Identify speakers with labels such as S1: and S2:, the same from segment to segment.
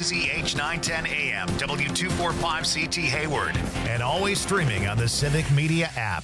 S1: WBZH 910 AM, W245CT Hayward, and always streaming on the Civic Media app.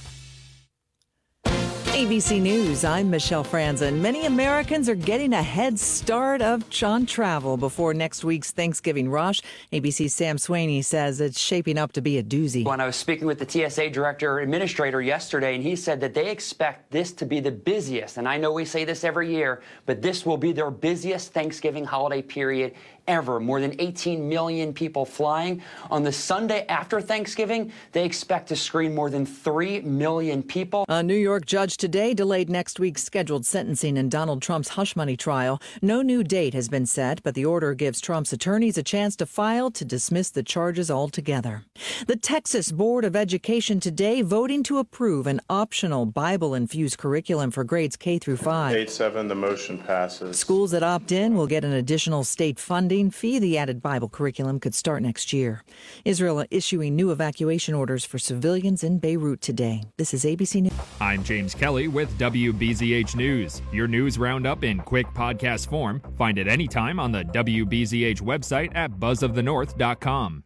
S2: ABC News, I'm Michelle Franzen. Many Americans are getting a head start on travel before next week's Thanksgiving rush. ABC's Sam Sweeney says it's shaping up to be a doozy.
S3: When I was speaking with the TSA director administrator yesterday, and he said that they expect this to be the busiest, and I know we say this every year, but this will be their busiest Thanksgiving holiday period ever. More than 18 million people flying. On the Sunday after Thanksgiving, they expect to screen more than 3 million people.
S2: A New York judge today delayed next week's scheduled sentencing in Donald Trump's hush money trial. No new date has been set, but the order gives Trump's attorneys a chance to file to dismiss the charges altogether. The Texas Board of Education today voting to approve an optional Bible-infused curriculum for grades K through 5.
S4: 8-7, the motion passes.
S2: Schools that opt in will get an additional state funding fee. The added Bible curriculum could start next year. Israel issuing new evacuation orders for civilians in Beirut today. This is ABC News.
S5: I'm James Kelly with WBZH News. Your news roundup in quick podcast form. Find it anytime on the WBZH website at buzzofthenorth.com.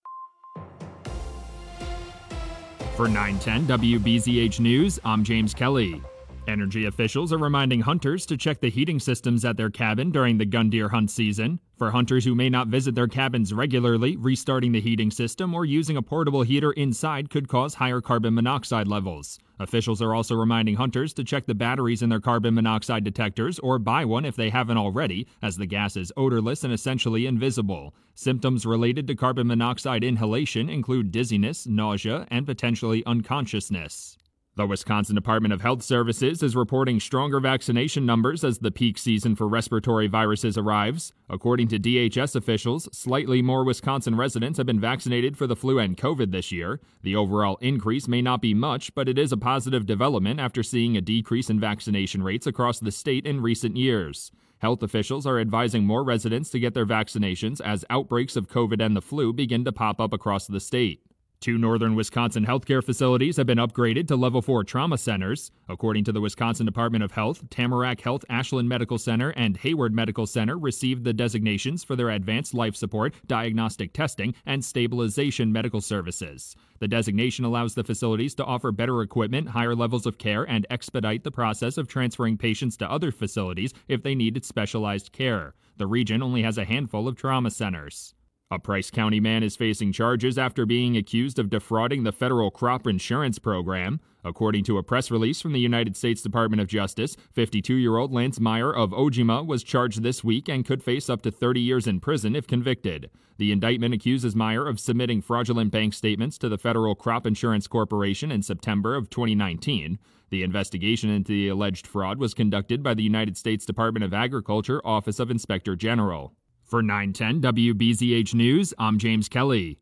S5: For 910 WBZH News, I'm James Kelly. Energy officials are reminding hunters to check the heating systems at their cabin during the gun deer hunt season. For hunters who may not visit their cabins regularly, restarting the heating system or using a portable heater inside could cause higher carbon monoxide levels. Officials are also reminding hunters to check the batteries in their carbon monoxide detectors or buy one if they haven't already, as the gas is odorless and essentially invisible. Symptoms related to carbon monoxide inhalation include dizziness, nausea, and potentially unconsciousness. The Wisconsin Department of Health Services is reporting stronger vaccination numbers as the peak season for respiratory viruses arrives. According to DHS officials, slightly more Wisconsin residents have been vaccinated for the flu and COVID this year. The overall increase may not be much, but it is a positive development after seeing a decrease in vaccination rates across the state in recent years. Health officials are advising more residents to get their vaccinations as outbreaks of COVID and the flu begin to pop up across the state. 2 northern Wisconsin healthcare facilities have been upgraded to Level 4 trauma centers. According to the Wisconsin Department of Health, Tamarack Health Ashland Medical Center and Hayward Medical Center received the designations for their advanced life support, diagnostic testing, and stabilization medical services. The designation allows the facilities to offer better equipment, higher levels of care, and expedite the process of transferring patients to other facilities if they needed specialized care. The region only has a handful of trauma centers. A Price County man is facing charges after being accused of defrauding the federal crop insurance program. According to a press release from the United States Department of Justice, 52-year-old Lance Meyer of Ojima was charged this week and could face up to 30 years in prison if convicted. The indictment accuses Meyer of submitting fraudulent bank statements to the Federal Crop Insurance Corporation in September of 2019. The investigation into the alleged fraud was conducted by the United States Department of Agriculture Office of Inspector General. For 910 WBZH News, I'm James Kelly.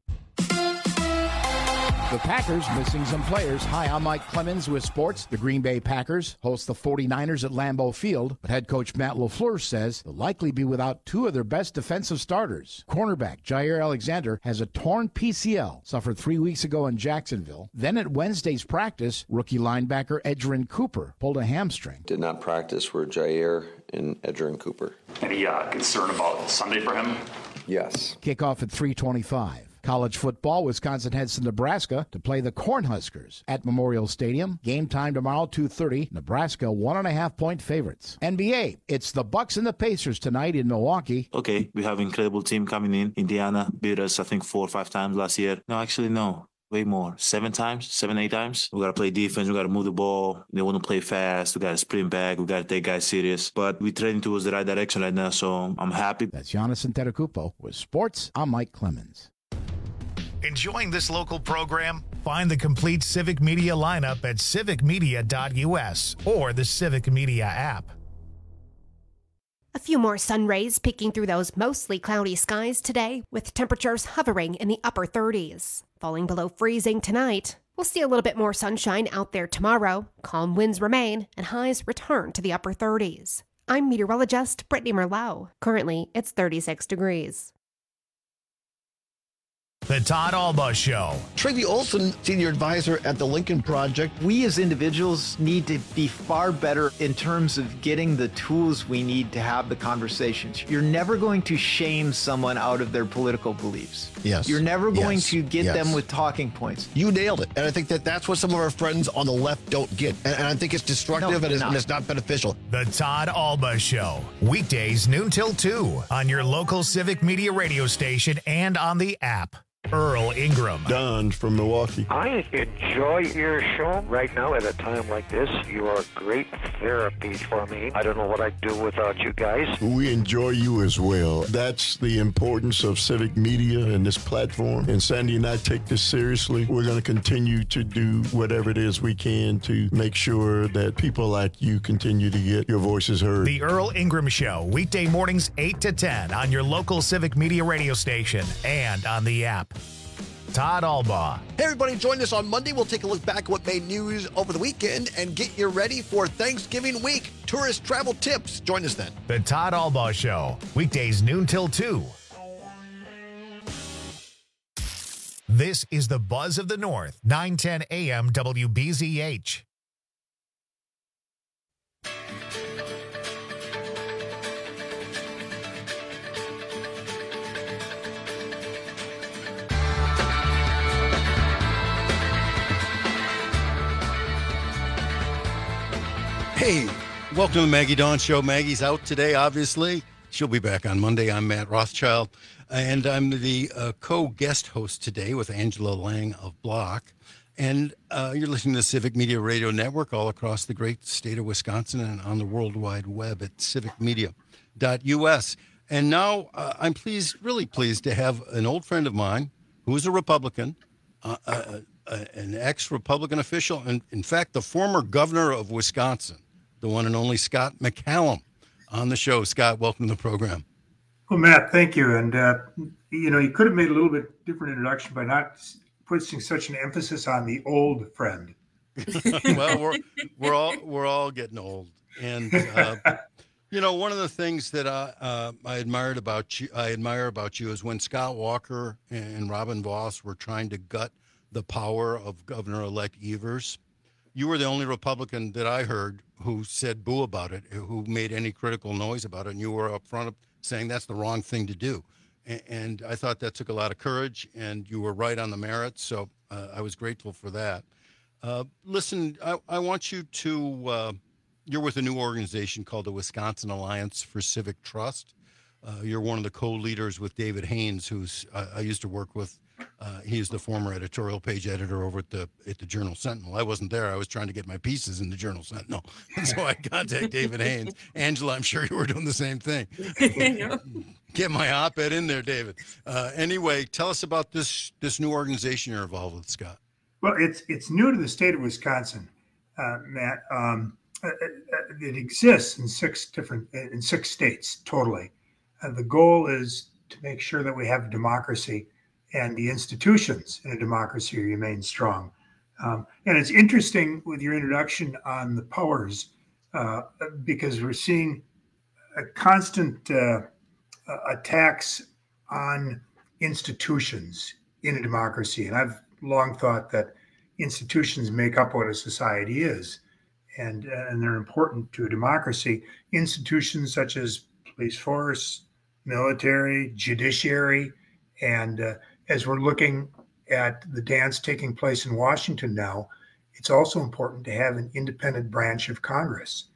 S6: The Packers missing some players. Hi, I'm Mike Clemens with sports. The Green Bay Packers host the 49ers at Lambeau Field, but head coach Matt LaFleur says they'll likely be without 2 of their best defensive starters. Cornerback Jair Alexander has a torn PCL, suffered 3 weeks ago in Jacksonville. Then at Wednesday's practice, rookie linebacker Edgerrin Cooper pulled a hamstring.
S7: Did not practice were Jair and Edgerrin Cooper.
S8: Any concern about Sunday for him?
S7: Yes.
S6: Kickoff at 3:25. College football, Wisconsin heads to Nebraska to play the Cornhuskers at Memorial Stadium. Game time tomorrow, 2:30. Nebraska 1.5-point favorites. NBA, it's the Bucks and the Pacers tonight in Milwaukee.
S9: Okay, we have an incredible team coming in. Indiana beat us, I think, 4 or 5 times last year. No, actually, no. Way more. 7 times, 7, 8 times. We got to play defense. We got to move the ball. They want to play fast. We got to sprint back. We got to take guys serious. But we're trending towards the right direction right now, so I'm happy.
S6: That's Giannis Antetokounmpo. With sports, I'm Mike Clemens.
S1: Enjoying this local program? Find the complete Civic Media lineup at civicmedia.us or the Civic Media app.
S10: A few more sun rays peeking through those mostly cloudy skies today, with temperatures hovering in the upper 30s. Falling below freezing tonight. We'll see a little bit more sunshine out there tomorrow. Calm winds remain, and highs return to the upper 30s. I'm meteorologist Brittany Merlot. Currently, it's 36 degrees.
S1: The Todd Alba Show.
S11: Tracy Olson, senior advisor at the Lincoln Project.
S12: We as individuals need to be far better in terms of getting the tools we need to have the conversations. You're never going to shame someone out of their political beliefs.
S11: Yes.
S12: You're never going to get them with talking points.
S11: You nailed it. And I think that's what some of our friends on the left don't get. And I think it's destructive and it's not beneficial.
S1: The Todd Alba Show. Weekdays noon till 2 on your local Civic Media radio station and on the app. Earl Ingram.
S13: Don from Milwaukee.
S14: I enjoy your show right now at a time like this. You are great therapy for me. I don't know what I'd do without you guys.
S13: We enjoy you as well. That's the importance of civic media and this platform. And Sandy and I take this seriously. We're going to continue to do whatever it is we can to make sure that people like you continue to get your voices heard.
S1: The Earl Ingram Show, weekday mornings 8 to 10 on your local Civic Media radio station and on the app. Todd Alba.
S11: Hey, everybody, join us on Monday. We'll take a look back at what made news over the weekend and get you ready for Thanksgiving week. Tourist travel tips. Join us then.
S1: The Todd Alba Show, weekdays noon till 2. This is the Buzz of the North, 910 AM WBZH.
S15: Hey, welcome to the Maggie Dawn Show. Maggie's out today, obviously. She'll be back on Monday. I'm Matt Rothschild, and I'm the co-guest host today with Angela Lang of Block. And you're listening to the Civic Media Radio Network all across the great state of Wisconsin and on the World Wide Web at civicmedia.us. And now I'm really pleased to have an old friend of mine who is a Republican, an ex-Republican official, and in fact, the former governor of Wisconsin, the one and only Scott McCallum, on the show. Scott, welcome to the program.
S16: Well, Matt, thank you. And, you could have made a little bit different introduction by not putting such an emphasis on the old friend.
S15: Well, we're all getting old. And, one of the things that I admire about you is when Scott Walker and Robin Vos were trying to gut the power of Governor-elect Evers, you were the only Republican that I heard who said boo about it, who made any critical noise about it, and you were up front saying that's the wrong thing to do. And I thought that took a lot of courage, and you were right on the merits, so I was grateful for that. Listen, I want you to, you're with a new organization called the Wisconsin Alliance for Civic Trust. You're one of the co-leaders with David Haynes, who's I used to work with. He's the former editorial page editor over at the Journal Sentinel. I wasn't there. I was trying to get my pieces in the Journal Sentinel. And so I contacted David Haynes. Angela, I'm sure you were doing the same thing. Get my op-ed in there, David. Anyway, tell us about this new organization you're involved with, Scott.
S16: Well, it's new to the state of Wisconsin, Matt. It exists in six states totally. The goal is to make sure that we have democracy and the institutions in a democracy remain strong. And it's interesting with your introduction on the powers, because we're seeing a constant attacks on institutions in a democracy. And I've long thought that institutions make up what a society is, and they're important to a democracy. Institutions such as police force, military, judiciary, and as we're looking at the dance taking place in Washington now, it's also important to have an independent branch of Congress.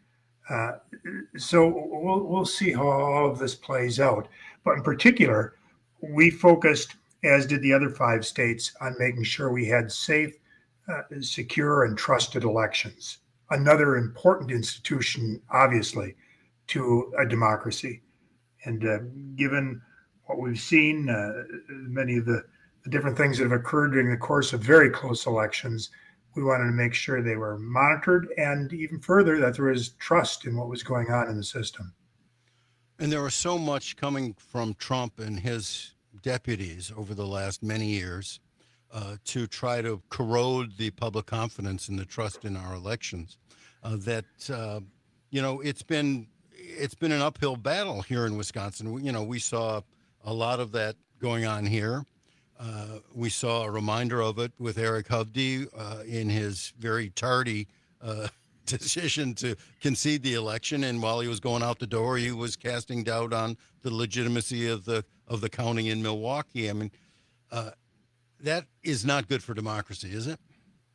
S16: So we'll see how all of this plays out. But in particular, we focused, as did the other 5 states, on making sure we had safe, secure, and trusted elections. Another important institution, obviously, to a democracy. And given what we've seen, many of the different things that have occurred during the course of very close elections, we wanted to make sure they were monitored, and even further, that there was trust in what was going on in the system.
S15: And there was so much coming from Trump and his deputies over the last many years to try to corrode the public confidence and the trust in our elections that it's been an uphill battle here in Wisconsin. We saw a lot of that going on here. We saw a reminder of it with Eric Hovde in his very tardy decision to concede the election, and while he was going out the door, he was casting doubt on the legitimacy of the counting in Milwaukee. I mean, that is not good for democracy, is it?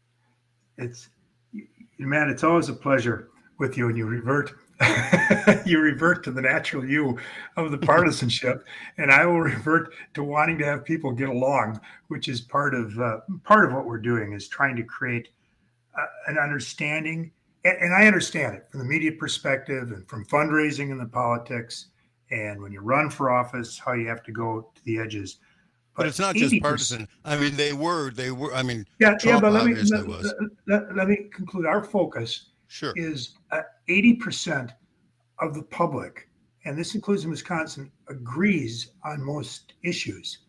S16: Man, it's always a pleasure with you, and you revert to the natural you of the partisanship, and I will revert to wanting to have people get along, which is part of what we're doing, is trying to create an understanding. And I understand it from the media perspective and from fundraising in the politics, and when you run for office, how you have to go to the edges.
S15: But it's not just partisan. I mean, they were. I mean,
S16: Trump
S15: but
S16: let me conclude. Our focus is 80% of the public, and this includes in Wisconsin, agrees on most issues.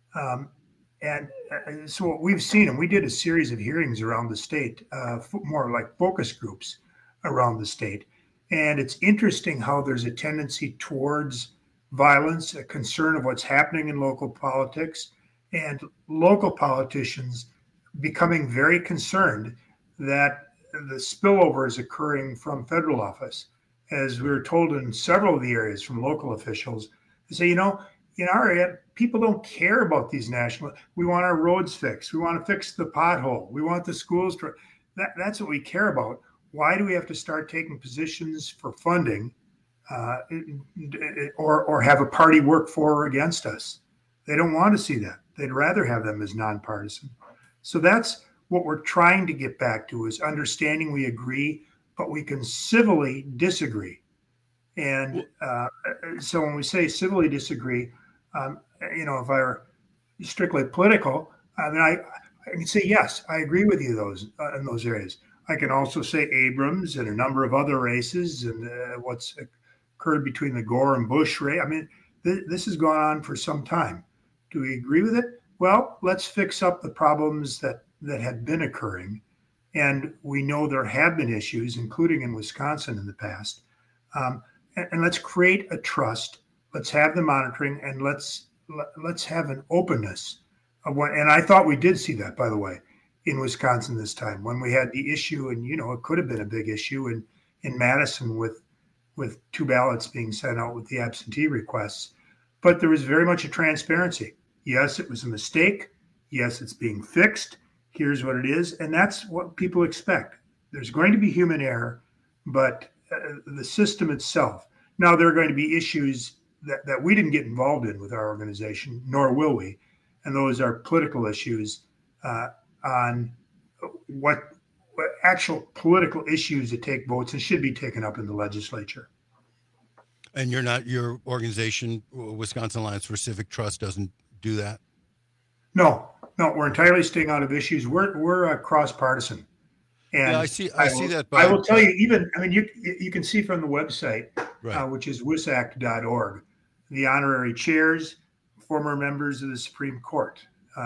S16: So what we've seen, and we did a series of hearings around the state, more like focus groups around the state. And it's interesting how there's a tendency towards violence, a concern of what's happening in local politics, and local politicians becoming very concerned that the spillover is occurring from federal office. As we were told in several of the areas from local officials, they say, in our area, people don't care about these national. We want our roads fixed. We want to fix the pothole. We want the schools to. That's what we care about. Why do we have to start taking positions for funding, or have a party work for or against us? They don't want to see that. They'd rather have them as nonpartisan. So that's what we're trying to get back to, is understanding we agree, but we can civilly disagree. And so when we say civilly disagree, if I were strictly political, I mean, I can say, yes, I agree with you in those areas. I can also say Abrams and a number of other races and what's occurred between the Gore and Bush race. I mean, this has gone on for some time. Do we agree with it? Well, let's fix up the problems that had been occurring. And we know there have been issues, including in Wisconsin in the past. And let's create a trust. Let's have the monitoring, and let's have an openness of what. And I thought we did see that, by the way, in Wisconsin this time when we had the issue, and it could have been a big issue in Madison with 2 ballots being sent out with the absentee requests. But there was very much a transparency. Yes, it was a mistake. Yes, it's being fixed. Here's what it is, and that's what people expect. There's going to be human error, but the system itself. Now, there are going to be issues that we didn't get involved in with our organization, nor will we, and those are political issues on what actual political issues that take votes and should be taken up in the legislature.
S15: And your organization, Wisconsin Alliance for Civic Trust, doesn't do that? No, we're entirely staying out of issues. We're cross-partisan. And I see that. I will tell you, you can see from the website, right, which is wisac.org, the honorary chairs, former members of the Supreme Court,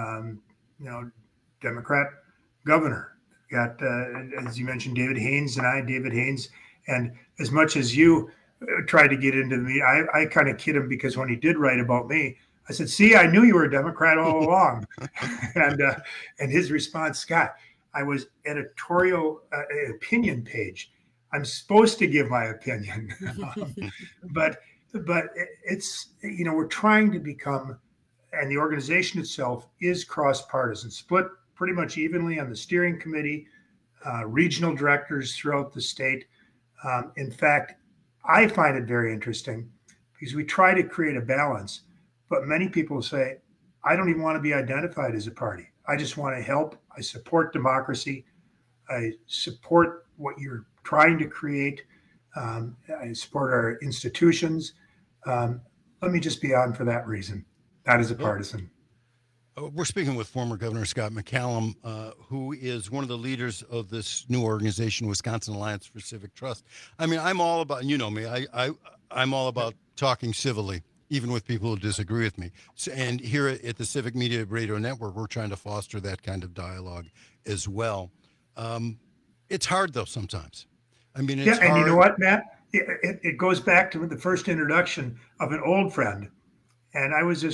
S15: Democrat governor. Got, as you mentioned, David Haynes, and as much as you tried to get into me, I kind of kid him, because when he did write about me, I said, "See, I knew you were a Democrat all along." and his response, "Scott, I was editorial opinion page. I'm supposed to give my opinion." but it's, we're trying to become, and the organization itself is cross-partisan, split pretty much evenly on the steering committee, regional directors throughout the state. In fact, I find it very interesting because we try to create a balance, but many people say, I don't even want to be identified as a party. I just want to help. I support democracy. I support what you're trying to create. I support our institutions. Let me just be on for that reason, not as a partisan. We're speaking with former Governor Scott McCallum, who is one of the leaders of this new organization, Wisconsin Alliance for Civic Trust. I mean, I'm all about, me, I'm all about talking civilly, even with people who disagree with me. So, and here at the Civic Media Radio Network, we're trying to foster that kind of dialogue as well. It's hard, though, sometimes. I mean, it's hard. And you know what, Matt? It goes back to the first introduction of an old friend. And I was just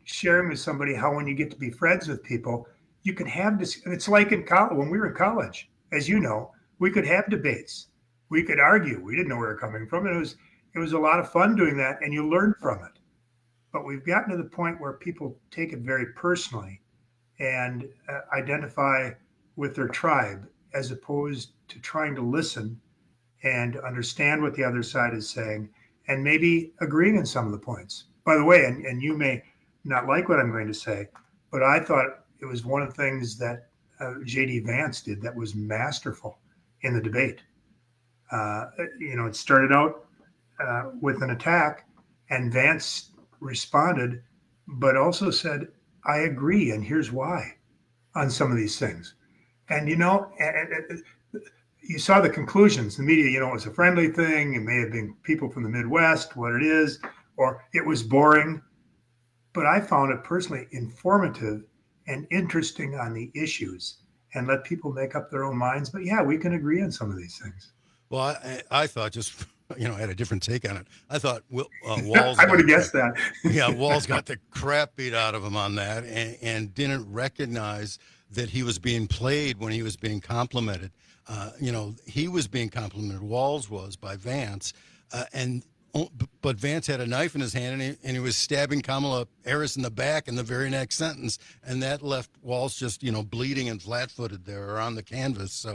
S16: sharing with somebody how when you get to be friends with people, you can have this. And it's like in college, when we were in college, as you know, we could have debates. We could argue. We didn't know where we were coming from. And it was a lot of fun doing that, and you learn from it. But we've gotten to the point where people take it very personally and identify with their tribe as opposed to trying to listen and understand what the other side is saying and maybe agreeing in some of the points. By the way, and you may not like what I'm going to say, but I thought it was one of the things that J.D. Vance did that was masterful in the debate. It started out with an attack, and Vance responded, but also said, I agree, and here's why on some of these things. And, you saw the conclusions. The media, it was a friendly thing. It may have been people from the Midwest, what it is, or it was boring. But I found it personally informative and interesting on the issues and let people make up their own minds. But yeah, we can agree on some of these things.
S15: Well, I thought just, I had a different take on it. I thought Walz.
S16: I would have guessed that.
S15: Yeah, Walz got the crap beat out of him on that and didn't recognize that he was being played when he was being complimented. He was being complimented, Walz was, by Vance. But Vance had a knife in his hand, and he was stabbing Kamala Harris in the back in the very next sentence, and that left Walz just, bleeding and flat-footed there on the canvas. So,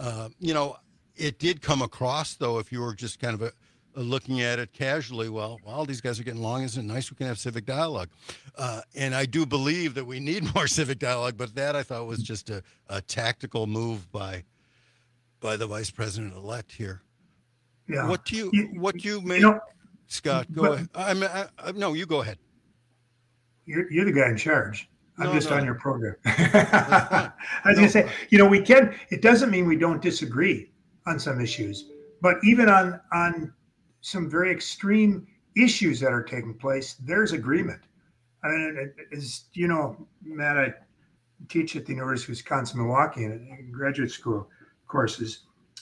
S15: it did come across, though, if you were just kind of looking at it casually, well, these guys are getting along. Isn't it nice we can have civic dialogue? And I do believe that we need more civic dialogue, but that I thought was just a tactical move by the vice president-elect here.
S16: Yeah.
S15: What do you make, Scott? Go ahead. No, you go ahead.
S16: You're the guy in charge. I'm just on your program. I was going to say, we can. It doesn't mean we don't disagree on some issues, but even on some very extreme issues that are taking place, there's agreement. I mean, as you know, Matt, I teach at the University of Wisconsin-Milwaukee in graduate school courses,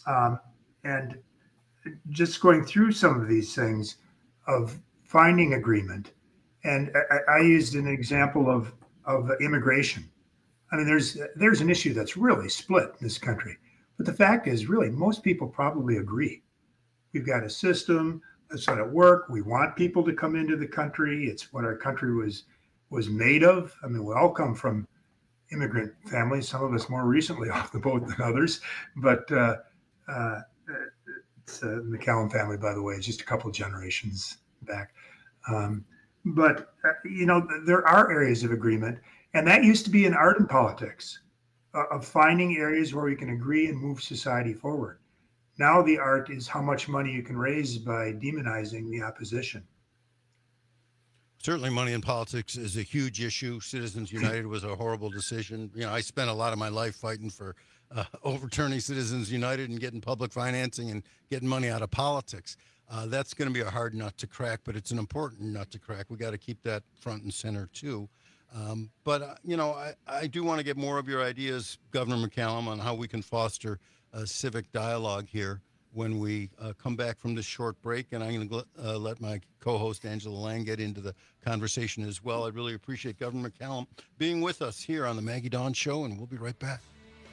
S16: and just going through some of these things of finding agreement. And I used an example of immigration. I mean, there's an issue that's really split in this country. But the fact is, really, most people probably agree. We've got a system that's let it work. We want people to come into the country. It's what our country was made of. I mean, we all come from immigrant families, some of us more recently off the boat than others. But it's the McCallum family, by the way, is just a couple of generations back. But there are areas of agreement. And that used to be an art in politics, of finding areas where we can agree and move society forward. Now the art is how much money you can raise by demonizing the opposition.
S15: Certainly money in politics is a huge issue. Citizens United was a horrible decision. I spent a lot of my life fighting for overturning Citizens United and getting public financing and getting money out of politics. That's going to be a hard nut to crack, but it's an important nut to crack. We got to keep that front and center too. But I do want to get more of your ideas, Governor McCallum, on how we can foster a civic dialogue here when we come back from this short break. And I'm going to let my co-host, Angela Lang, get into the conversation as well. I really appreciate Governor McCallum being with us here on the Maggie Dawn Show, and we'll be right back.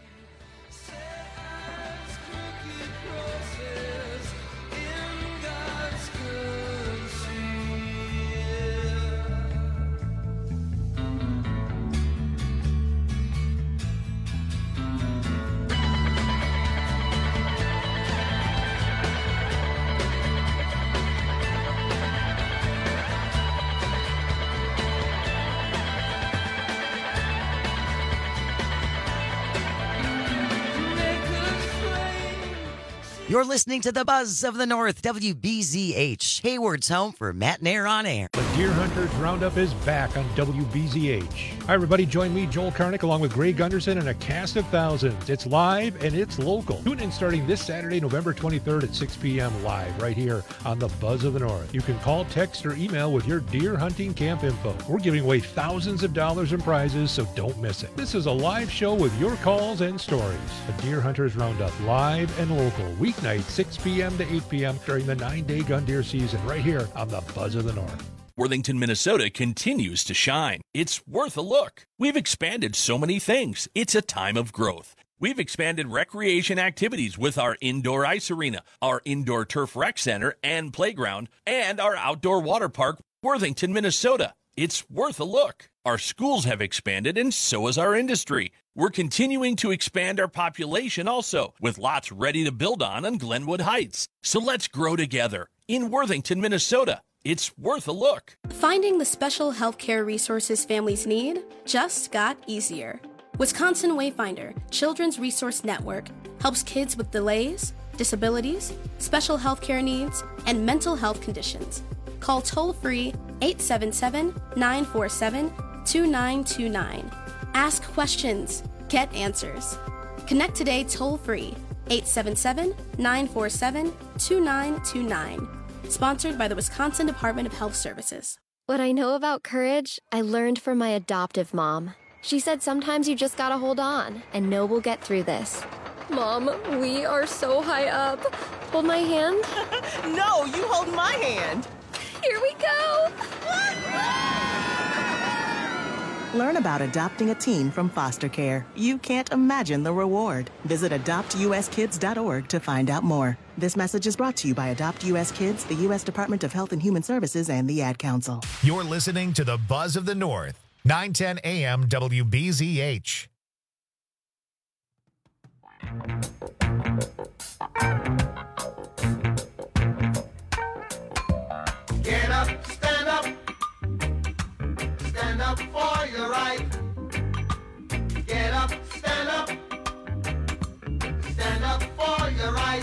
S17: You're listening to the Buzz of the North, WBZH, Hayward's home for Matt and Air on Air.
S18: The Deer Hunters Roundup is back on WBZH. Hi, everybody. Join me, Joel Karnick, along with Greg Gunderson and a cast of thousands. It's live and it's local. Tune in starting this Saturday, November 23rd at 6 p.m. live right here on the Buzz of the North. You can call, text, or email with your deer hunting camp info. We're giving away thousands of dollars in prizes, so don't miss it. This is a live show with your calls and stories. The Deer Hunters Roundup, live and local, weeknight 6 p.m. to 8 p.m. during the 9-day gun deer season right here on the Buzz of the North.
S19: Worthington, Minnesota continues to shine. It's worth a look. We've expanded so many things. It's a time of growth. We've expanded recreation activities with our indoor ice arena, our indoor turf rec center and playground, and our outdoor water park, Worthington, Minnesota. It's worth a look. Our schools have expanded, and so has our industry. We're continuing to expand our population also, with lots ready to build on Glenwood Heights. So let's grow together in Worthington, Minnesota. It's worth a look.
S20: Finding the special healthcare resources families need just got easier. Wisconsin Wayfinder Children's Resource Network helps kids with delays, disabilities, special healthcare needs, and mental health conditions. Call toll-free 877-947-2929. Ask questions. Get answers. Connect today toll-free 877-947-2929. Sponsored by the Wisconsin Department of Health Services.
S21: What I know about courage, I learned from my adoptive mom. She said sometimes you just gotta hold on and know we'll get through this. Mom, we are so high up. Hold my hand.
S22: No, you hold my hand.
S21: Here we go.
S23: Learn about adopting a teen from foster care. You can't imagine the reward. Visit adoptuskids.org to find out more. This message is brought to you by Adopt U.S. Kids, the U.S. Department of Health and Human Services, and the Ad Council.
S1: You're listening to the Buzz of the North, 910 AM WBZH.
S24: Get up, stand up. Stand up for your right. Get up, stand up. Stand up for your right.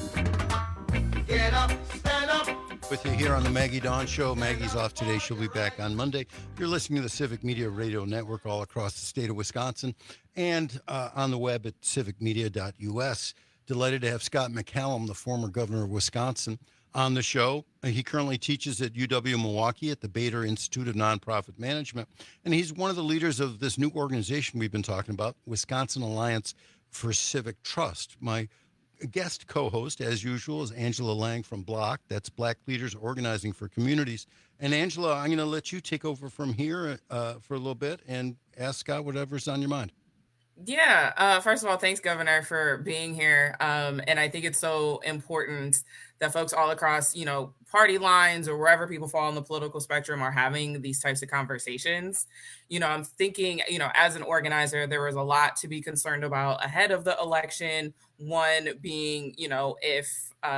S24: Get up, stand up.
S15: With you here on the Maggie Dawn Show. Maggie's off today. She'll be back on Monday. You're listening to the Civic Media Radio Network all across the state of Wisconsin and on the web at civicmedia.us. Delighted to have Scott McCallum, the former governor of Wisconsin, on the show. He currently teaches at UW-Milwaukee at the Bader Institute of Nonprofit Management, and he's one of the leaders of this new organization we've been talking about, Wisconsin Alliance for Civic Trust. My guest co-host, as usual, is Angela Lang from BLOC. That's Black Leaders Organizing for Communities. And Angela, I'm going to let you take over from here for a little bit and ask Scott whatever's on your mind.
S25: Yeah. First of all, thanks, Governor, for being here. And I think it's so important that folks all across, party lines or wherever people fall on the political spectrum are having these types of conversations. I'm thinking, as an organizer, there was a lot to be concerned about ahead of the election. One being, if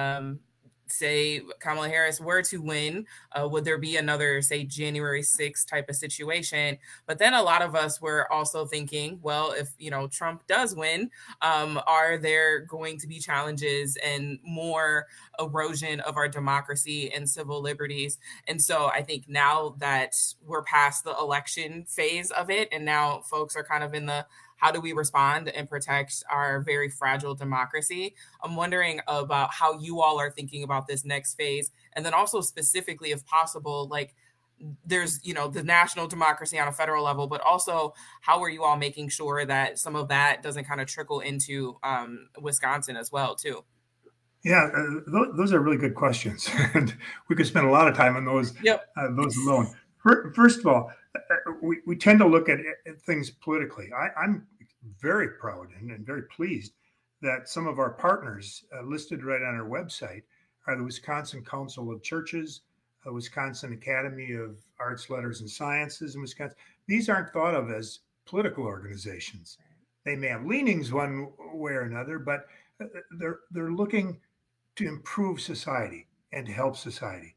S25: say Kamala Harris were to win, would there be another, say, January 6th type of situation? But then a lot of us were also thinking, well, if, Trump does win, are there going to be challenges and more erosion of our democracy and civil liberties? And so I think now that we're past the election phase of it, and now folks are kind of in the how do we respond and protect our very fragile democracy? I'm wondering about how you all are thinking about this next phase. And then also specifically, if possible, like there's, the national democracy on a federal level, but also how are you all making sure that some of that doesn't kind of trickle into Wisconsin as well, too?
S16: Yeah, those are really good questions. And we could spend a lot of time on those, those alone. First of all, we tend to look at things politically. I'm very proud and very pleased that some of our partners listed right on our website are the Wisconsin Council of Churches, the Wisconsin Academy of Arts, Letters, and Sciences in Wisconsin. These aren't thought of as political organizations. They may have leanings one way or another, but they're looking to improve society and to help society.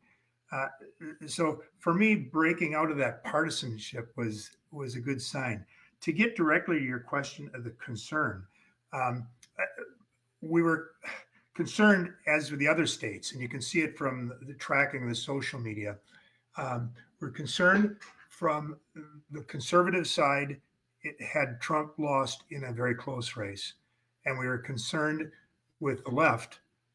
S16: So for me, breaking out of that partisanship was a good sign. To get directly to your question of the concern, we were concerned, as with the other states, and you can see it from the tracking of the social media. We're concerned from the conservative side. It had Trump lost in a very close race, and we were concerned with the left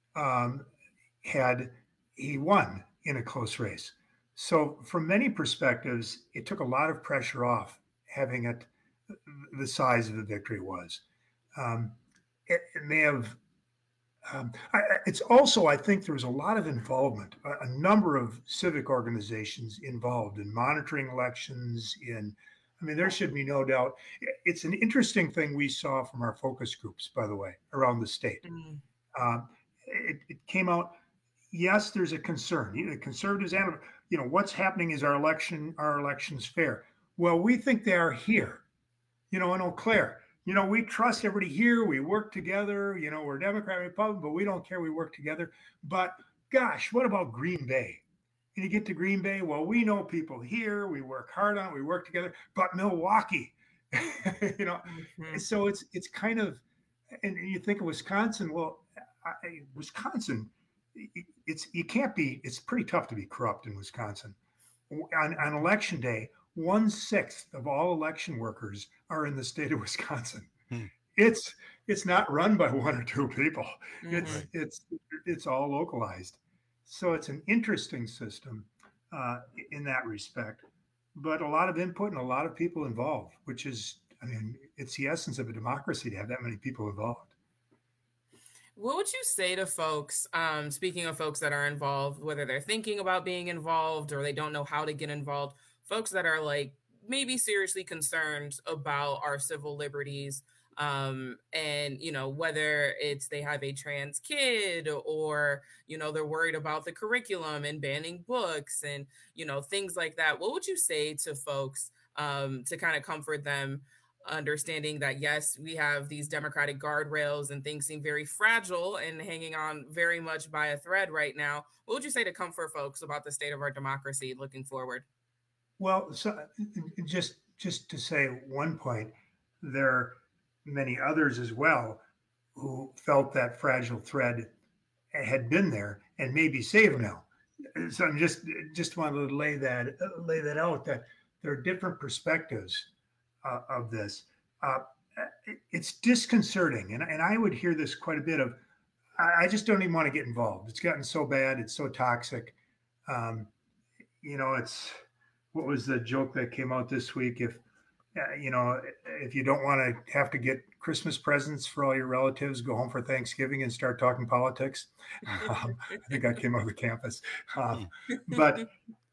S16: had he won in a close race. So from many perspectives, it took a lot of pressure off having it the size of the victory was. It may have It's also, I think there was a lot of involvement, a number of civic organizations involved in monitoring elections. There should be no doubt. It's an interesting thing we saw from our focus groups, by the way, around the state. It came out, yes, there's a concern. The conservatives, what's happening is our elections fair. Well, we think they are here, in Eau Claire. We trust everybody here. We work together. We're Democrat, Republican, but we don't care. We work together. But gosh, what about Green Bay? And you get to Green Bay. Well, we know people here. We work hard on it. We work together. But Milwaukee, So it's kind of, and you think of Wisconsin. Well, Wisconsin, it's pretty tough to be corrupt in Wisconsin. On election day, 1/6 of all election workers are in the state of Wisconsin. It's not run by one or two people. It's all localized. So it's an interesting system in that respect, but a lot of input and a lot of people involved, which is, it's the essence of a democracy to have that many people involved.
S25: What would you say to folks, speaking of folks that are involved, whether they're thinking about being involved or they don't know how to get involved, folks that are maybe seriously concerned about our civil liberties, and whether it's they have a trans kid or they're worried about the curriculum and banning books and things like that, what would you say to folks to kind of comfort them, understanding that yes, we have these democratic guardrails and things seem very fragile and hanging on very much by a thread right now? What would you say to comfort folks about the state of our democracy looking forward?
S16: Well, so just to say one point, there are many others as well who felt that fragile thread had been there and may be saved now. So I'm just wanted to lay that out, that there are different perspectives of this. It's disconcerting, and I would hear this quite a bit of, I just don't even want to get involved. It's gotten so bad. It's so toxic. It's, what was the joke that came out this week? If you don't want to have to get Christmas presents for all your relatives, go home for Thanksgiving and start talking politics. I think that came out of the campus. But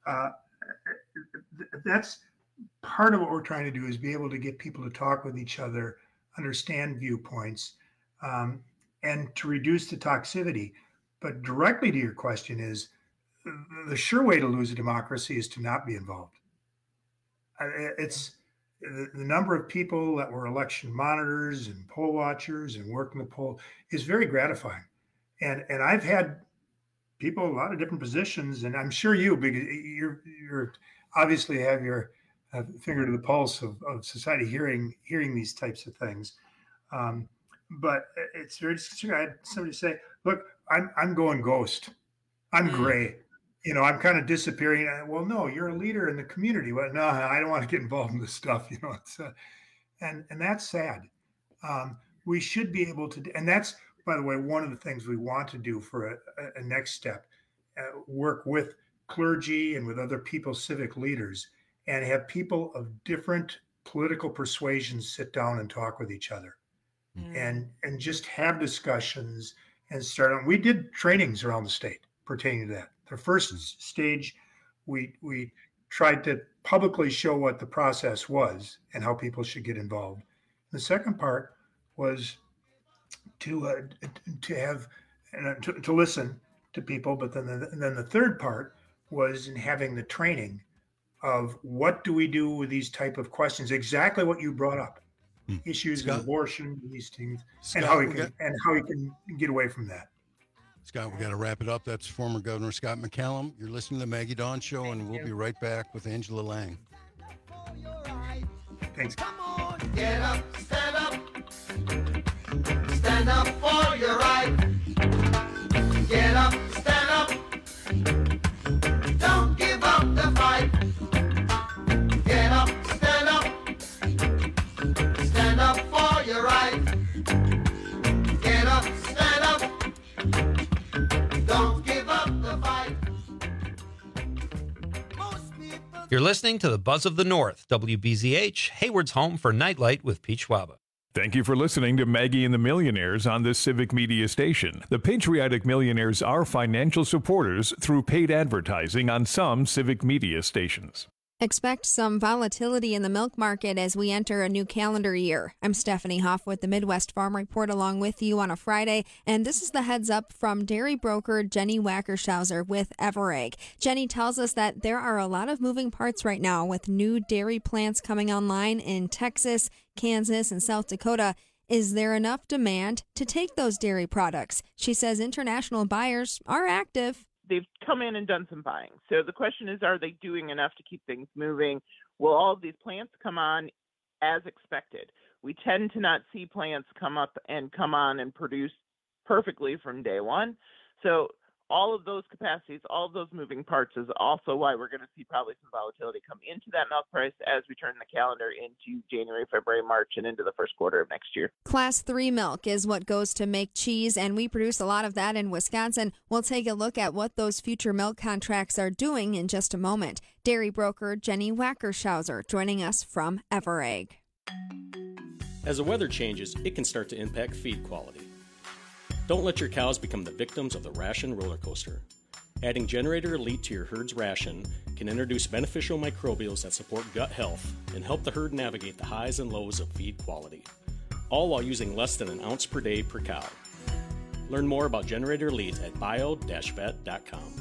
S16: that's part of what we're trying to do, is be able to get people to talk with each other, understand viewpoints, and to reduce the toxicity. But directly to your question is, the sure way to lose a democracy is to not be involved. It's the number of people that were election monitors and poll watchers and work in the poll is very gratifying. And I've had people, a lot of different positions, and I'm sure you, because you're obviously have your finger to the pulse of society, hearing these types of things. But it's very disconcerting. I had somebody say, look, I'm going ghost. I'm gray. I'm kind of disappearing. Well, no, you're a leader in the community. Well, no, I don't want to get involved in this stuff. It's and that's sad. We should be able to, and that's, by the way, one of the things we want to do for a next step, work with clergy and with other people, civic leaders, and have people of different political persuasions sit down and talk with each other, and just have discussions and start on. We did trainings around the state pertaining to that. The first stage, we tried to publicly show what the process was and how people should get involved. The second part was to have to listen to people, but then the third part was in having the training of what do we do with these type of questions, exactly what you brought up, issues of abortion, these things, and how we can get away from that.
S15: Scott, we got to wrap it up. That's former Governor Scott McCallum. You're listening to the Maggie Dawn Show, and we'll be right back with Angela Lang.
S16: Thanks.
S24: Come on, get up, stand up. Stand up for your right. Get up, stand up. Don't give up the fight. Get up, stand up. Stand up for your right. Get up, stand up. Don't give up the fight.
S2: You're listening to the Buzz of the North, WBZH, Hayward's home for Nightlight with Pete Schwaba. Thank you for listening to Maggie and the Millionaires on this Civic Media station. The Patriotic Millionaires are financial supporters through paid advertising on some Civic Media stations.
S3: Expect some volatility in the milk market as we enter a new calendar year. I'm Stephanie Hoff with the Midwest Farm Report along with you on a Friday, and this is the heads up from dairy broker Jenny Wackershauser with Everegg. Jenny tells us that there are a lot of moving parts right now with new dairy plants coming online in Texas, Kansas, and South Dakota. Is there enough demand to take those dairy products? She says international buyers are active.
S4: They've come in and done some buying. So the question is, are they doing enough to keep things moving? Will all of these plants come on as expected? We tend to not see plants come on and produce perfectly from day one. So all of those capacities, all of those moving parts is also why we're going to see probably some volatility come into that milk price as we turn the calendar into January, February, March, and into the first quarter of next year.
S3: Class 3 milk is what goes to make cheese, and we produce a lot of that in Wisconsin. We'll take a look at what those future milk contracts are doing in just a moment. Dairy broker Jenny Wackershauser joining us from Everegg.
S5: As the weather changes, it can start to impact feed quality. Don't let your cows become the victims of the ration roller coaster. Adding Generator Elite to your herd's ration can introduce beneficial microbials that support gut health and help the herd navigate the highs and lows of feed quality, all while using less than an ounce per day per cow. Learn more about Generator Elite at bio-vet.com.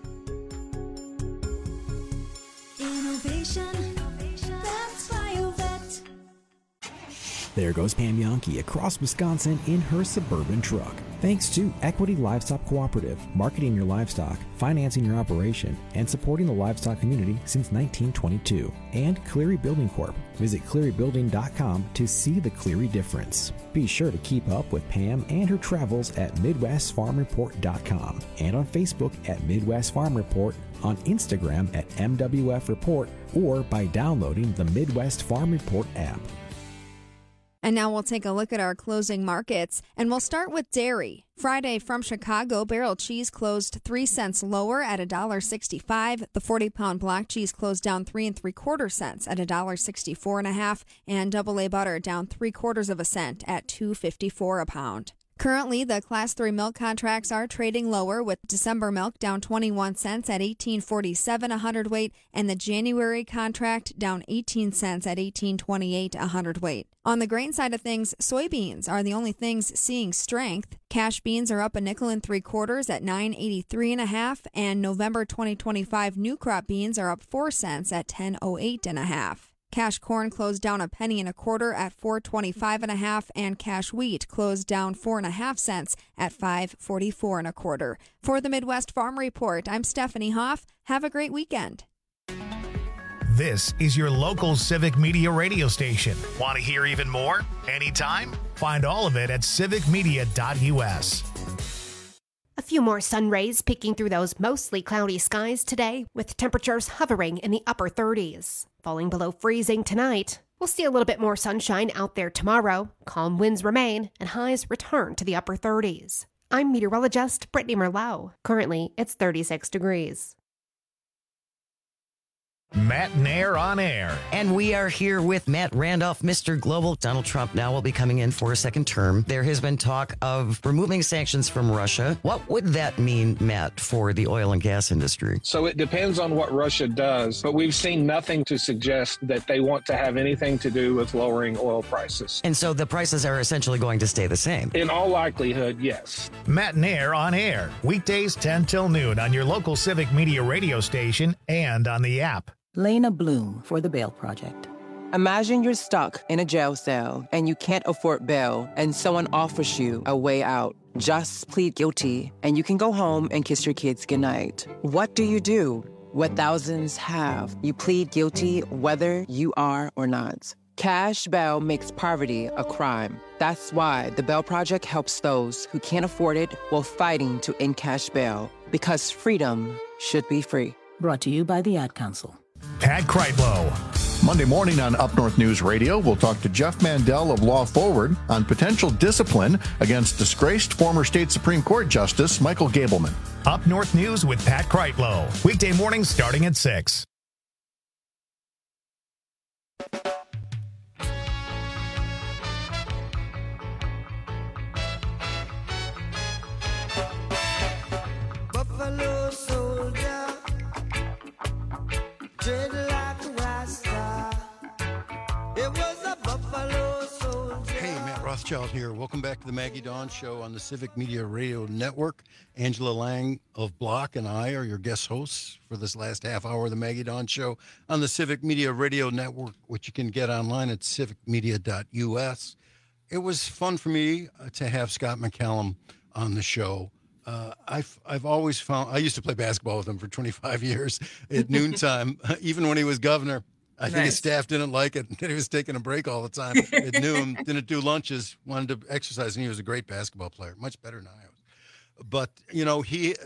S8: Innovation, that's BioVet.
S26: There goes Pam Yonke across Wisconsin in her Suburban truck. Thanks to Equity Livestock Cooperative, marketing your livestock, financing your operation, and supporting the livestock community since 1922. And Cleary Building Corp. Visit clearybuilding.com to see the Cleary difference. Be sure to keep up with Pam and her travels at MidwestFarmReport.com and on Facebook at Midwest Farm Report, on Instagram at MWF Report, or by downloading the Midwest Farm Report app.
S3: And now we'll take a look at our closing markets, and we'll start with dairy. Friday from Chicago, barrel cheese closed 3 cents lower at $1.65. The 40-pound block cheese closed down 3 3/4 cents at $1.64.5, and double A butter down 3/4 cents at $2.54 a pound. Currently, the Class 3 milk contracts are trading lower, with December milk down 21 cents at $18.47 a hundredweight, and the January contract down 18 cents at $18.28 a hundredweight. On the grain side of things, soybeans are the only things seeing strength. Cash beans are up a nickel and 3/4 at $9.83.5, and November 2025 new crop beans are up 4 cents at $10.08.5. Cash corn closed down a penny and a quarter at $4.25.5, and cash wheat closed down 4.5 cents at $5.44 1/4. For the Midwest Farm Report, I'm Stephanie Hoff. Have a great weekend.
S1: This is your local Civic Media radio station. Want to hear even more? Anytime? Find all of it at civicmedia.us.
S10: A few more sun rays peeking through those mostly cloudy skies today, with temperatures hovering in the upper 30s. Falling below freezing tonight. We'll see a little bit more sunshine out there tomorrow. Calm winds remain, and highs return to the upper 30s. I'm meteorologist Brittany Merlot. Currently, it's 36 degrees.
S1: Matt Nair on air.
S17: And we are here with Matt Randolph, Mr. Global. Donald Trump now will be coming in for a second term. There has been talk of removing sanctions from Russia. What would that mean, Matt, for the oil and gas industry?
S27: So it depends on what Russia does, but we've seen nothing to suggest that they want to have anything to do with lowering oil prices.
S17: And so the prices are essentially going to stay the same?
S27: In all likelihood, yes.
S1: Matt Nair on air. Weekdays 10 till noon on your local Civic Media radio station and on the app.
S28: Lena Bloom for the Bail Project. Imagine you're stuck in a jail cell and you can't afford bail, and someone offers you a way out. Just plead guilty and you can go home and kiss your kids goodnight. What do? What thousands have. You plead guilty whether you are or not. Cash bail makes poverty a crime. That's why the Bail Project helps those who can't afford it while fighting to end cash bail. Because freedom should be free. Brought to you by the Ad Council.
S1: Pat Kreitlow.
S29: Monday morning on Up North News Radio, we'll talk to Jeff Mandel of Law Forward on potential discipline against disgraced former state Supreme Court Justice Michael Gableman.
S1: Up North News with Pat Kreitlow. Weekday mornings starting at 6.
S24: buffalo soldier.
S15: Hey, Matt Rothschild here. Welcome back to the Maggie Dawn Show on the Civic Media Radio Network. Angela Lang of Block and I are your guest hosts for this last half hour of the Maggie Dawn Show on the Civic Media Radio Network, which you can get online at civicmedia.us. It was fun for me to have Scott McCallum on the show. I've always found, I used to play basketball with him for 25 years at noontime, even when he was governor. I think his staff didn't like it, that he was taking a break all the time at noon, didn't do lunches, wanted to exercise, and he was a great basketball player, much better than I was. But, you know, he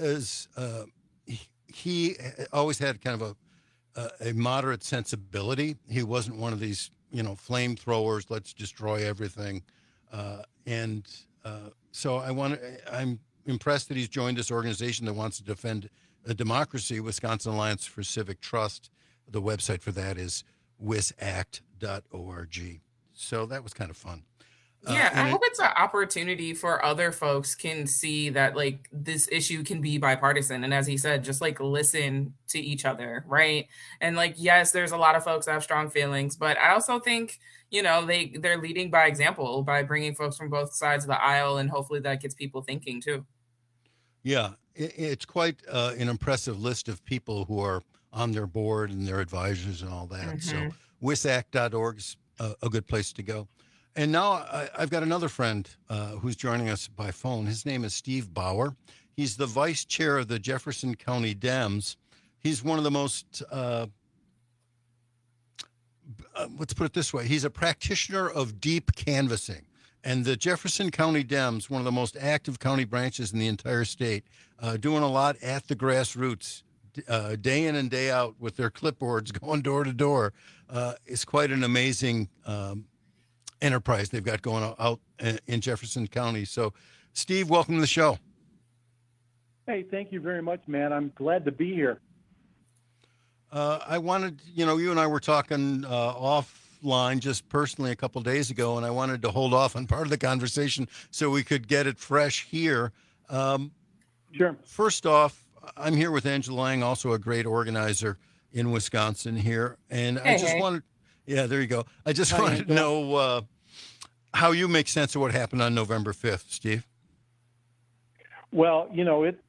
S15: always had kind of a moderate sensibility. He wasn't one of these, you know, flamethrowers, let's destroy everything. So I'm impressed that he's joined this organization that wants to defend a democracy, Wisconsin Alliance for Civic Trust. The website for that is wisact.org. So that was kind of fun.
S25: Yeah, I hope it's an opportunity for other folks can see that like this issue can be bipartisan. And as he said, just like listen to each other, right? And like, yes, there's a lot of folks that have strong feelings, but I also think, you know, they're leading by example by bringing folks from both sides of the aisle, and hopefully that gets people thinking too. Yeah,
S15: it's quite an impressive list of people who are on their board and their advisors and all that. So wisact.org is a good place to go. And now I've got another friend who's joining us by phone. His name is Steve Bauer. He's the vice chair of the Jefferson County Dems. He's one of the most, let's put it this way, he's a practitioner of deep canvassing. And the Jefferson County Dems, one of the most active county branches in the entire state, doing a lot at the grassroots, day in and day out with their clipboards going door to door, is quite an amazing enterprise they've got going out in Jefferson County. So, Steve, welcome to the show.
S6: Hey, thank you very much, man. I'm glad to be here.
S15: I wanted, you know, you and I were talking offline just personally a couple of days ago, and I wanted to hold off on part of the conversation so we could get it fresh here.
S6: Sure.
S15: First off, I'm here with Angela Lang, also a great organizer in Wisconsin here. And I just wanted, yeah, there you go. I just wanted to know how you make sense of what happened on November 5th, Steve.
S6: Well, you know, it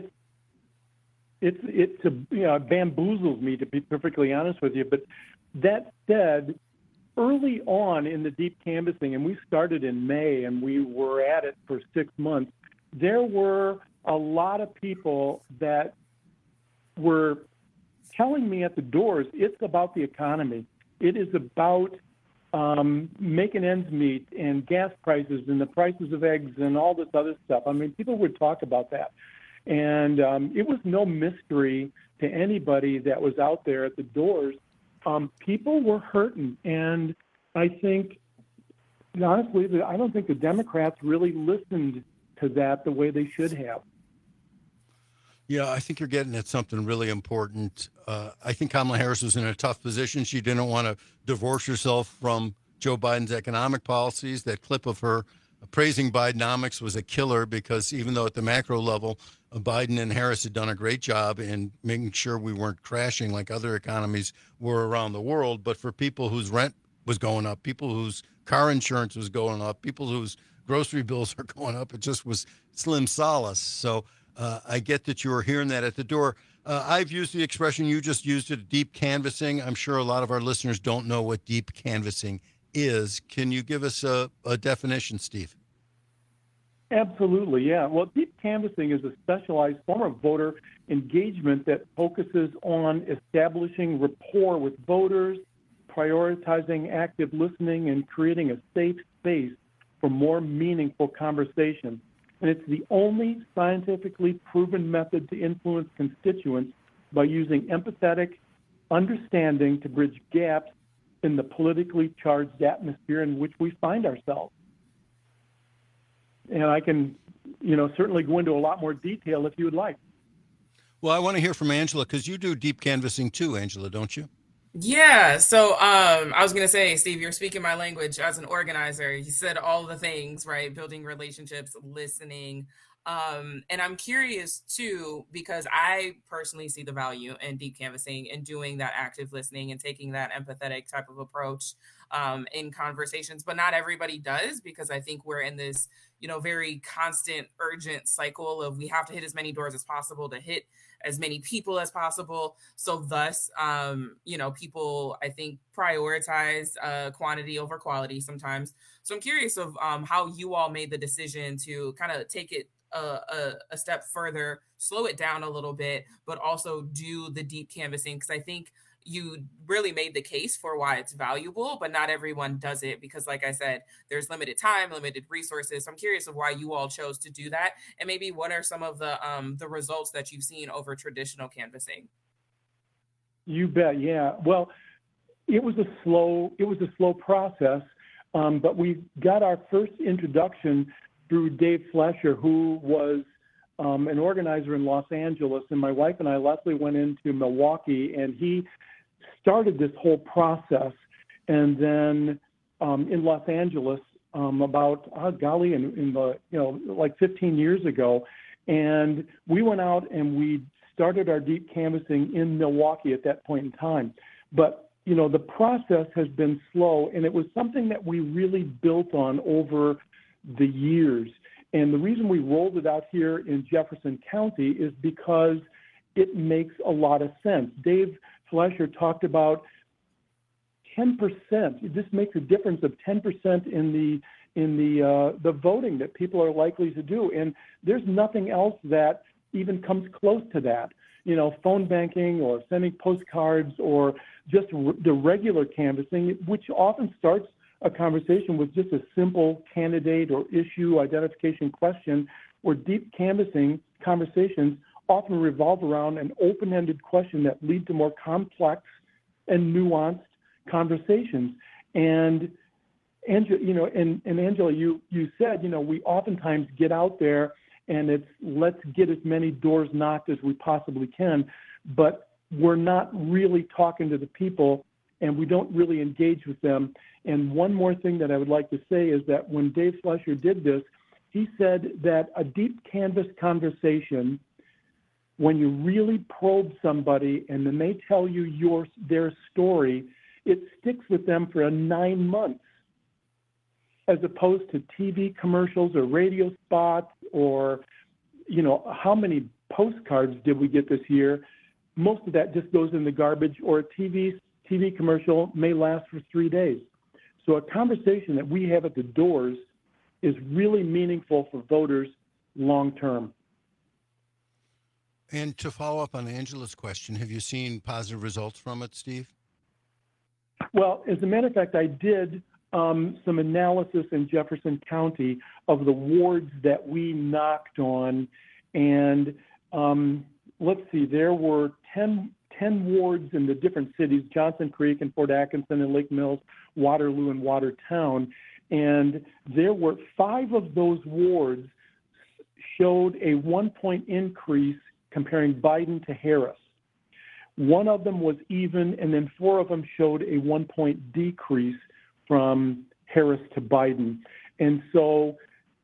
S6: bamboozles me, to be perfectly honest with you. But that said, early on in the deep canvassing, and we started in May and we were at it for 6 months, there were a lot of people that were telling me at the doors, it's about the economy. It is about making ends meet and gas prices and the prices of eggs and all this other stuff. I mean, people would talk about that. And it was no mystery to anybody that was out there at the doors. People were hurting. And I think, honestly, I don't think the Democrats really listened to that the way they should have.
S15: Yeah, I think you're getting at something really important. I think Kamala Harris was in a tough position. She didn't want to divorce herself from Joe Biden's economic policies. That clip of her praising Bidenomics was a killer, because even though at the macro level, Biden and Harris had done a great job in making sure we weren't crashing like other economies were around the world, but for people whose rent was going up, people whose car insurance was going up, people whose grocery bills are going up, it just was slim solace. So I get that you were hearing that at the door. I've used the expression, you just used it, deep canvassing. I'm sure a lot of our listeners don't know what deep canvassing is. Can you give us a definition, Steve?
S6: Absolutely, yeah. Well, deep canvassing is a specialized form of voter engagement that focuses on establishing rapport with voters, prioritizing active listening, and creating a safe space for more meaningful conversation. And it's the only scientifically proven method to influence constituents by using empathetic understanding to bridge gaps in the politically charged atmosphere in which we find ourselves. And I can, certainly go into a lot more detail if you would like.
S15: Well, I want to hear from Angela, because you do deep canvassing too, Angela, don't you?
S25: Yeah. So I was going to say, Steve, you're speaking my language as an organizer. You said all the things, right? Building relationships, listening. And I'm curious too, because I personally see the value in deep canvassing and doing that active listening and taking that empathetic type of approach. in conversations, but not everybody does, because I think we're in this, very constant, urgent cycle of we have to hit as many doors as possible to hit as many people as possible. So thus, people, I think, prioritize quantity over quality sometimes. So I'm curious of how you all made the decision to kind of take it a step further, slow it down a little bit, but also do the deep canvassing, because I think you really made the case for why it's valuable, but not everyone does it because, like I said, there's limited time, limited resources. So I'm curious of why you all chose to do that, and maybe what are some of the results that you've seen over traditional canvassing?
S6: You bet. Yeah. Well, it was a slow process, but we got our first introduction through Dave Flesher, who was an organizer in Los Angeles, and my wife and I, Leslie, went into Milwaukee, and he started this whole process. And then in Los Angeles, about in the like 15 years ago, and we went out and we started our deep canvassing in Milwaukee at that point in time. But the process has been slow, and it was something that we really built on over the years. And the reason we rolled it out here in Jefferson County is because it makes a lot of sense. Dave Flesher talked about 10%. This makes a difference of 10% in the voting that people are likely to do. And there's nothing else that even comes close to that. Phone banking or sending postcards or just the regular canvassing, which often starts a conversation with just a simple candidate or issue identification question, where deep canvassing conversations often revolve around an open-ended question that lead to more complex and nuanced conversations. And Angela, you said, we oftentimes get out there and it's let's get as many doors knocked as we possibly can, but we're not really talking to the people and we don't really engage with them. And one more thing that I would like to say is that when Dave Flesher did this, he said that a deep canvas conversation, when you really probe somebody and then they tell you their story, it sticks with them for 9 months, as opposed to TV commercials or radio spots or, how many postcards did we get this year? Most of that just goes in the garbage, or a TV commercial may last for 3 days. So a conversation that we have at the doors is really meaningful for voters long term.
S15: And to follow up on Angela's question, have you seen positive results from it, Steve?
S6: Well, as a matter of fact, I did some analysis in Jefferson County of the wards that we knocked on. And let's see, there were 10 wards in the different cities, Johnson Creek and Fort Atkinson and Lake Mills, Waterloo and Watertown. And there were 5 of those wards showed a 1-point increase comparing Biden to Harris. 1 of them was even, and then 4 of them showed a 1-point decrease from Harris to Biden. And so,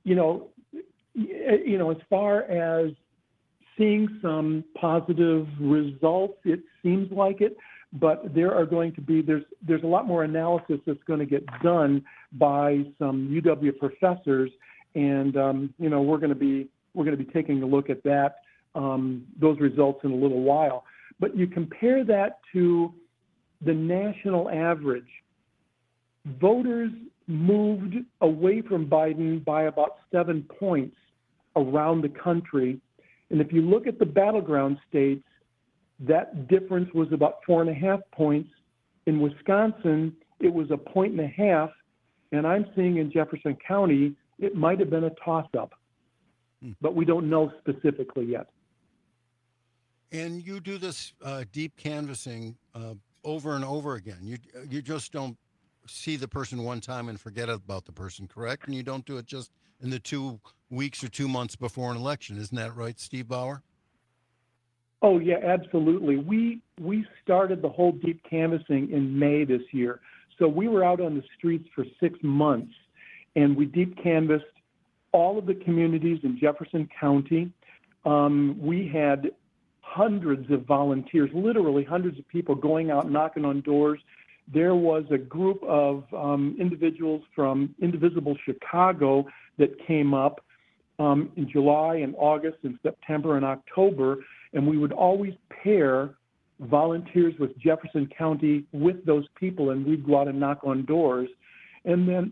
S6: as far as seeing some positive results, it seems like it, but there are going to be, there's a lot more analysis that's going to get done by some UW professors, and we're going to be taking a look at that, those results in a little while. But you compare that to the national average. Voters moved away from Biden by about 7 points around the country. And if you look at the battleground states, that difference was about 4.5 points. In Wisconsin, it was 1.5 points. And I'm seeing in Jefferson County, it might have been a toss-up, but we don't know specifically yet.
S15: And you do this deep canvassing over and over again. You just don't see the person one time and forget about the person, correct? And you don't do it just in the 2 weeks or 2 months before an election. Isn't that right, Steve Bauer?
S6: Oh, yeah, absolutely. We started the whole deep canvassing in May this year. So we were out on the streets for 6 months, and we deep canvassed all of the communities in Jefferson County. We had hundreds of volunteers, literally hundreds of people going out knocking on doors, there was a group of individuals from Indivisible Chicago that came up in July and August and September and October, and we would always pair volunteers with Jefferson County with those people, and we'd go out and knock on doors. And then,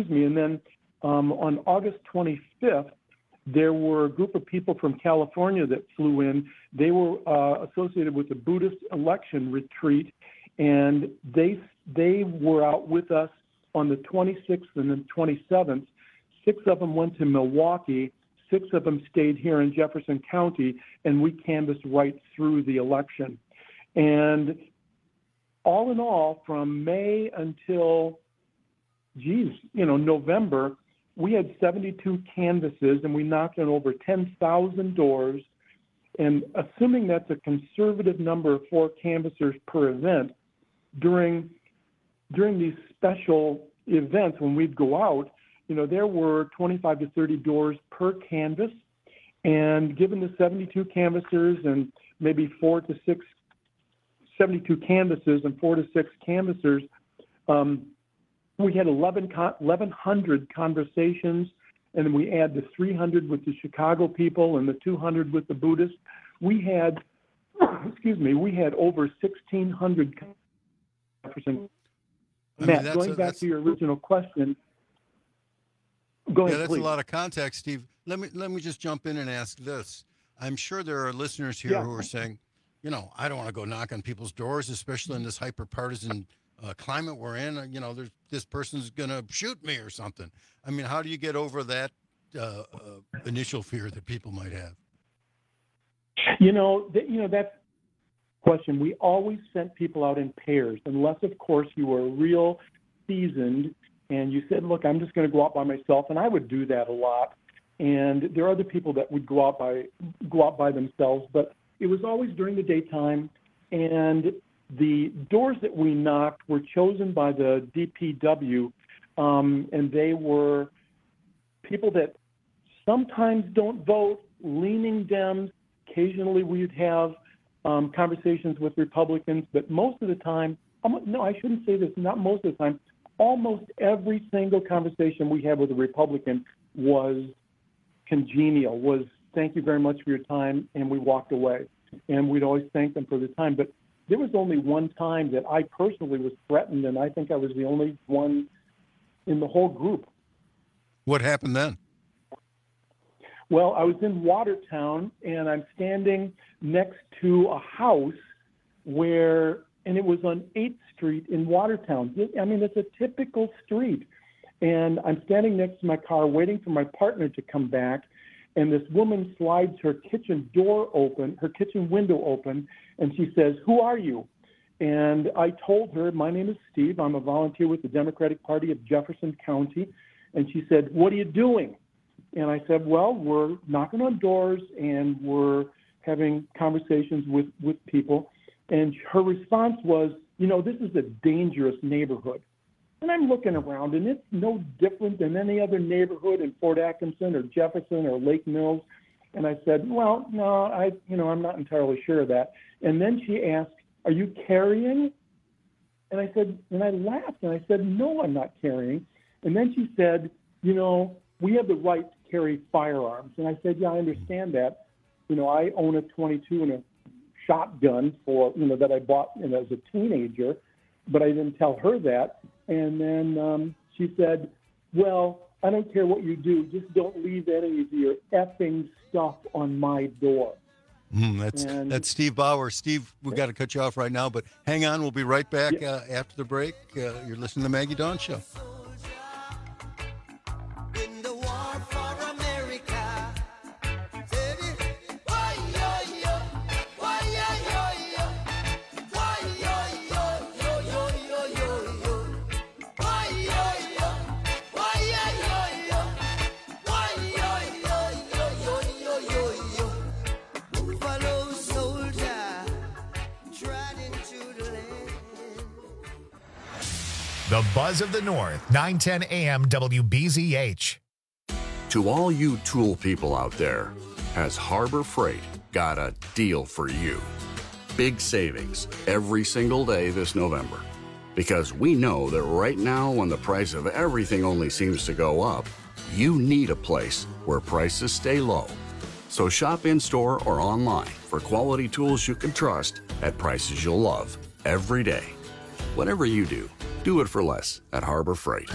S6: on August 25th, there were a group of people from California that flew in. They were associated with the Buddhist election retreat, and they were out with us on the 26th and the 27th. 6 of them went to Milwaukee. 6 of them stayed here in Jefferson County, and we canvassed right through the election. And all in all, from May until, November, we had 72 canvasses, and we knocked on over 10,000 doors. And assuming that's a conservative number of 4 canvassers per event, during these special events, when we'd go out, there were 25 to 30 doors per canvas. And given the 72 canvassers and maybe 72 canvases and 4 to 6 canvassers, we had 1,100 conversations, and then we add the 300 with the Chicago people and the 200 with the Buddhists. We had, we had over 1,600 conversations. Matt, going back to your original question. Go ahead,
S15: that's
S6: please.
S15: A lot of context, Steve. Let me just jump in and ask this. I'm sure there are listeners here who are saying, I don't want to go knock on people's doors, especially in this hyper-partisan climate we're in. This person's going to shoot me or something. I mean, how do you get over that initial fear that people might have? That's question. We always sent people out in pairs, unless, of course, you were real seasoned and you said, look, I'm just going to go out by myself. And I would do that a lot. And there are other people that would go out by themselves, but it was always during the daytime. And the doors that we knocked were chosen by the DPW, and they were people that sometimes don't vote, leaning Dems. Occasionally we'd have conversations with Republicans, but most of the time, no, I shouldn't say this, not most of the time, almost every single conversation we had with a Republican was congenial, was thank you very much for your time, and we walked away. And we'd always thank them for the time. But there was only one time that I personally was threatened, and I think I was the only one in the whole group. What happened then?
S6: Well, I was in Watertown, and I'm standing next to a house and it was on 8th Street in Watertown. I mean, it's a typical street. And I'm standing next to my car waiting for my partner to come back, and this woman slides her kitchen window open, and she says, "Who are you?" And I told her, "My name is Steve. I'm a volunteer with the Democratic Party of Jefferson County." And she said, "What are you doing?" And I said, "Well, we're knocking on doors and we're having conversations with people." And her response was, "This is a dangerous neighborhood." And I'm looking around, and it's no different than any other neighborhood in Fort Atkinson or Jefferson or Lake Mills. And I said, "Well, no, I'm not entirely sure of that." And then she asked, "Are you carrying?" And I said, and I laughed, and I said, "No, I'm not carrying." And then she said, "We have the right to carry firearms." And I said, "Yeah, I understand that. I own a .22 and a shotgun that I bought as a teenager," but I didn't tell her that. And then she said, "Well, I don't care what you do. Just don't leave any of your effing stuff on my door."
S15: That's Steve Bauer. Steve, we've got to cut you off right now, but hang on. We'll be right back after the break. You're listening to the Maggie Dawn Show.
S1: The Buzz of the North, 910 AM WBZH.
S7: To all you tool people out there, has Harbor Freight got a deal for you? Big savings every single day this November. Because we know that right now, when the price of everything only seems to go up, you need a place where prices stay low. So shop in-store or online for quality tools you can trust at prices you'll love every day. Whatever you do it for less at Harbor Freight.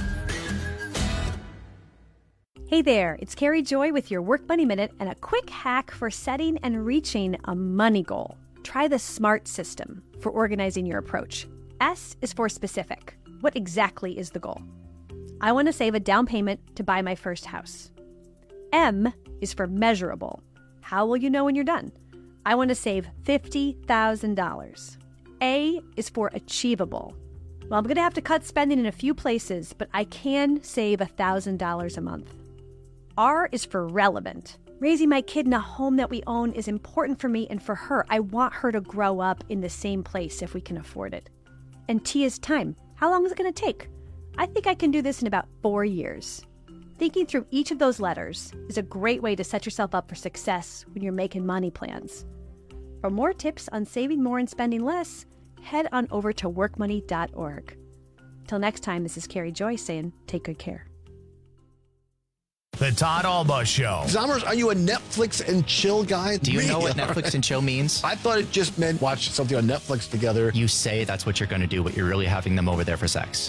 S9: Hey there, it's Carrie Joy with your Work Money Minute and a quick hack for setting and reaching a money goal. Try the SMART system for organizing your approach. S is for specific. What exactly is the goal? I want to save a down payment to buy my first house. M is for measurable. How will you know when you're done? I want to save $50,000. A is for achievable. Well, I'm going to have to cut spending in a few places, but I can save $1,000 a month. R is for relevant. Raising my kid in a home that we own is important for me and for her. I want her to grow up in the same place if we can afford it. And T is time. How long is it going to take? I think I can do this in about 4 years. Thinking through each of those letters is a great way to set yourself up for success when you're making money plans. For more tips on saving more and spending less, head on over to workmoney.org. Till next time, this is Carrie Joy saying, take good care.
S1: The Todd Alba Show.
S11: Zommers, are you a Netflix and chill guy?
S12: Do you know what Netflix and chill means?
S11: I thought it just meant watch something on Netflix together.
S12: You say that's what you're going to do, but you're really having them over there for sex.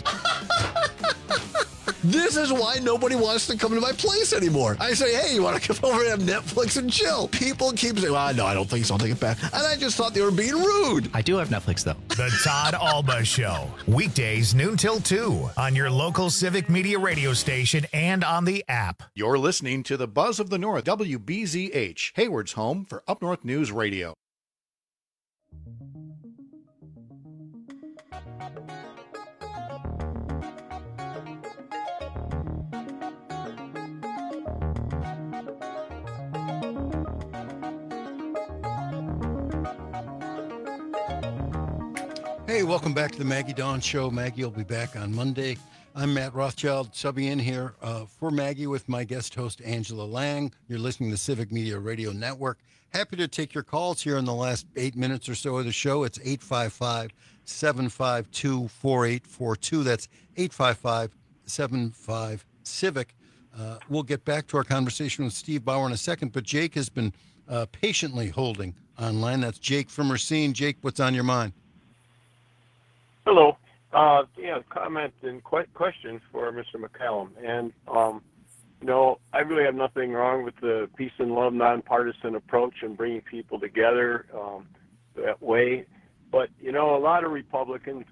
S11: This is why nobody wants to come to my place anymore. I say, hey, you want to come over and have Netflix and chill? People keep saying, well, no, I don't think so. I'll take it back. And I just thought they were being rude.
S12: I do have Netflix, though.
S1: The Todd Alba Show. Weekdays, noon till 2 on your local Civic Media radio station and on the app.
S29: You're listening to the Buzz of the North, WBZH, Hayward's home for Up North News Radio.
S15: Hey, welcome back to the Maggie Dawn Show. Maggie will be back on Monday. I'm Matt Rothschild, subbing in here for Maggie with my guest host, Angela Lang. You're listening to Civic Media Radio Network. Happy to take your calls here in the last 8 minutes or so of the show. It's 855-752-4842. That's 855-75-CIVIC. We'll get back to our conversation with Steve Bauer in a second, but Jake has been patiently holding online. That's Jake from Racine. Jake, what's on your mind?
S13: Hello. Comment and question for Mr. McCallum. And, I really have nothing wrong with the peace and love, nonpartisan approach and bringing people together that way. But, a lot of Republicans...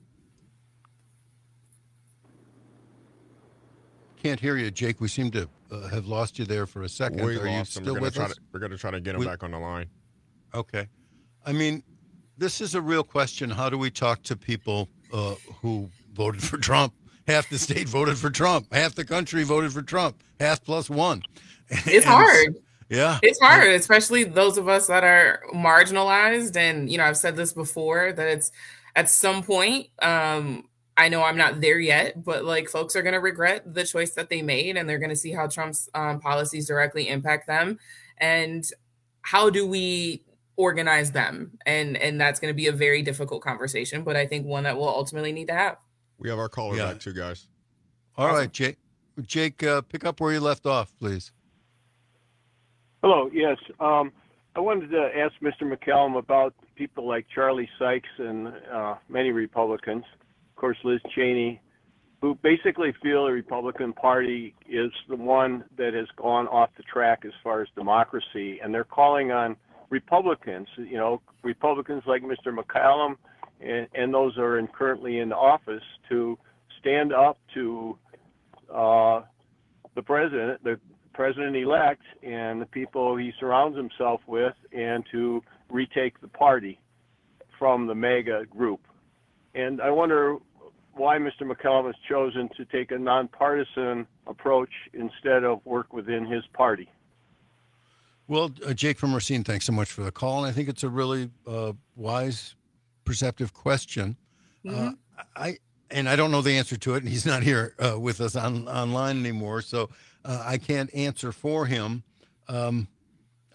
S15: Can't hear you, Jake. We seem to have lost you there for a second.
S14: We
S15: Are you
S14: lost him.
S15: still with us?
S14: We're going to try to get him back on the line.
S15: Okay. I mean, this is a real question. How do we talk to people who voted for Trump? Half the state voted for Trump. Half the country voted for Trump. Half plus one.
S25: It's hard.
S15: Yeah.
S25: It's hard, especially those of us that are marginalized. And, I've said this before, that it's at some point, I know I'm not there yet, but folks are going to regret the choice that they made, and they're going to see how Trump's policies directly impact them. And how do we organize them? And that's going to be a very difficult conversation, but I think one that we'll ultimately need to have.
S14: We have our caller back too, guys.
S15: All right, Jake. Jake, pick up where you left off, please.
S13: Hello, yes. I wanted to ask Mr. McCallum about people like Charlie Sykes and many Republicans, of course, Liz Cheney, who basically feel the Republican Party is the one that has gone off the track as far as democracy, and they're calling on Republicans, Republicans like Mr. McCallum and those that are currently in office to stand up to the president-elect and the people he surrounds himself with, and to retake the party from the MAGA group. And I wonder why Mr. McCallum has chosen to take a nonpartisan approach instead of work within his party.
S15: Well, Jake from Racine, thanks so much for the call. And I think it's a really wise, perceptive question. Mm-hmm. I don't know the answer to it, and he's not here with us online anymore, so I can't answer for him.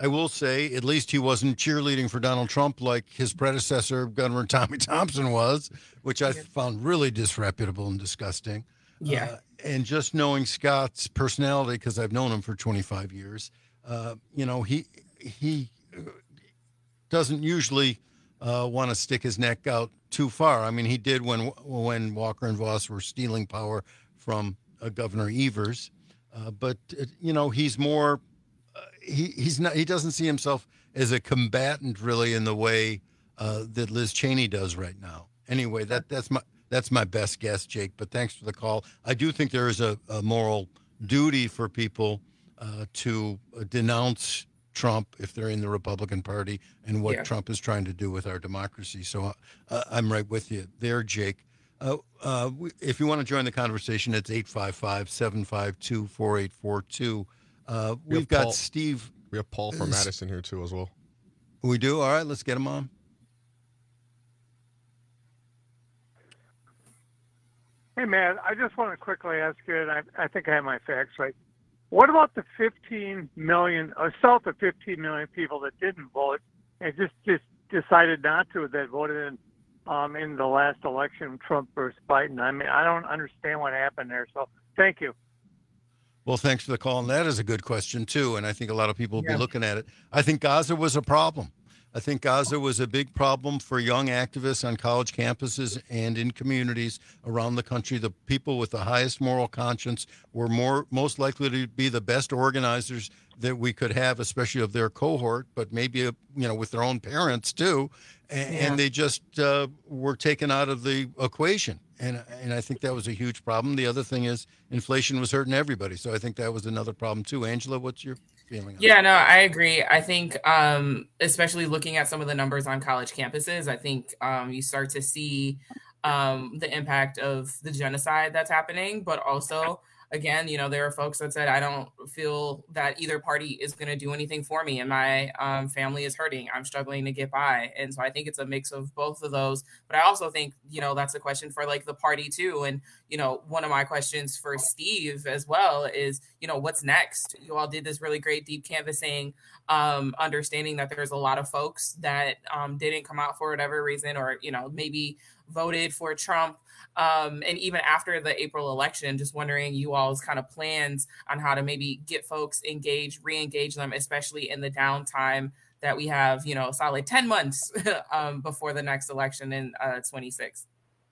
S15: I will say, at least he wasn't cheerleading for Donald Trump like his predecessor, Governor Tommy Thompson, was, which I found really disreputable and disgusting.
S25: Yeah.
S15: And just knowing Scott's personality, because I've known him for 25 years, he doesn't usually want to stick his neck out too far. I mean, he did when Walker and Voss were stealing power from Governor Evers, but he's more. He's not. He doesn't see himself as a combatant really in the way that Liz Cheney does right now. Anyway, that's my best guess, Jake. But thanks for the call. I do think there is a moral duty for people to denounce Trump if they're in the Republican Party and what Trump is trying to do with our democracy. So I'm right with you there, Jake. If you want to join the conversation, it's 855-752-4842. We've got Paul. Steve.
S14: We have Paul from Madison here too as well.
S15: We do? All right, let's get him on.
S2: Hey, man, I just want to quickly ask you, and I think I have my facts right. What about the 15 million, or south of 15 million people that didn't vote and just decided not to, that voted in the last election, Trump versus Biden? I mean, I don't understand what happened there, so thank you.
S15: Well, thanks for the call, and that is a good question, too, and I think a lot of people will be looking at it. I think Gaza was a problem. I think Gaza was a big problem for young activists on college campuses and in communities around the country. The people with the highest moral conscience were most likely to be the best organizers that we could have, especially of their cohort, but maybe with their own parents too. And they just were taken out of the equation. And I think that was a huge problem. The other thing is inflation was hurting everybody. So I think that was another problem too. Angela, what's your feeling?
S25: Yeah, no, I agree. I think especially looking at some of the numbers on college campuses, I think you start to see the impact of the genocide that's happening, but also, again, there are folks that said, I don't feel that either party is going to do anything for me, and my family is hurting. I'm struggling to get by. And so I think it's a mix of both of those. But I also think, that's a question for like the party too. And, one of my questions for Steve as well is, what's next? You all did this really great deep canvassing, understanding that there's a lot of folks that didn't come out for whatever reason, or, maybe voted for Trump. And even after the April election, just wondering you all's kind of plans on how to maybe get folks engaged, re-engage them, especially in the downtime that we have, a solid 10 months before the next election in 26.